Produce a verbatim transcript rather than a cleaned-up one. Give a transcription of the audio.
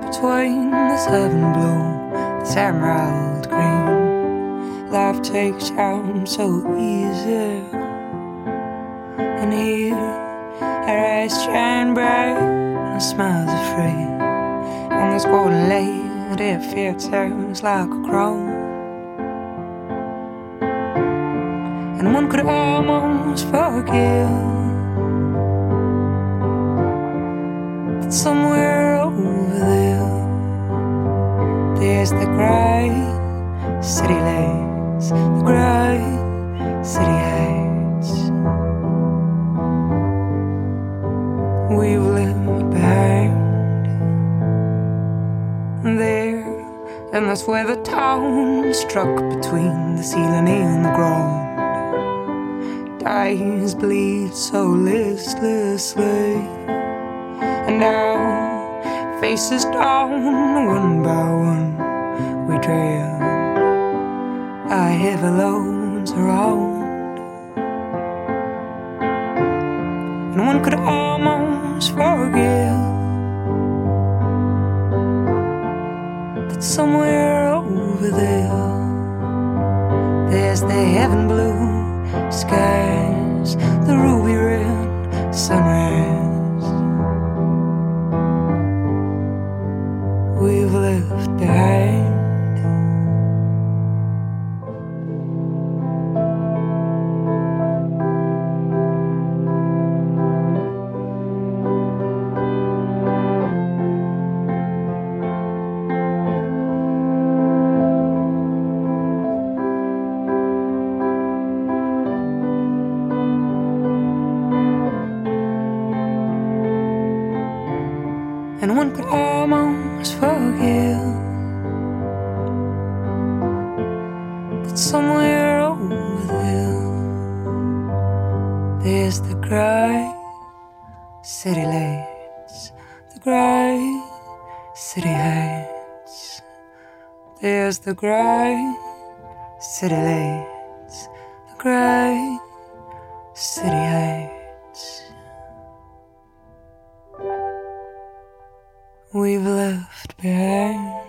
between this heaven blue, this emerald green. Life takes time so easy, and here our eyes shine bright, and our smiles are free. And this golden light, it fits us like a crown. And one could almost forgive that somewhere over there, there's the great city lights, the great city heights we've left behind there. And that's where the town struck between the ceiling and the ground. Eyes bleed so listlessly, and our faces down one by one. We dread our heavy loads around, and one could almost forget that somewhere over there, there's the heaven blue skies, the ruby red sunrise we've left behind. And one could almost forget that somewhere over there, there's the great city lights, the great city heights. There's the great city lights, the great city heights we've left behind.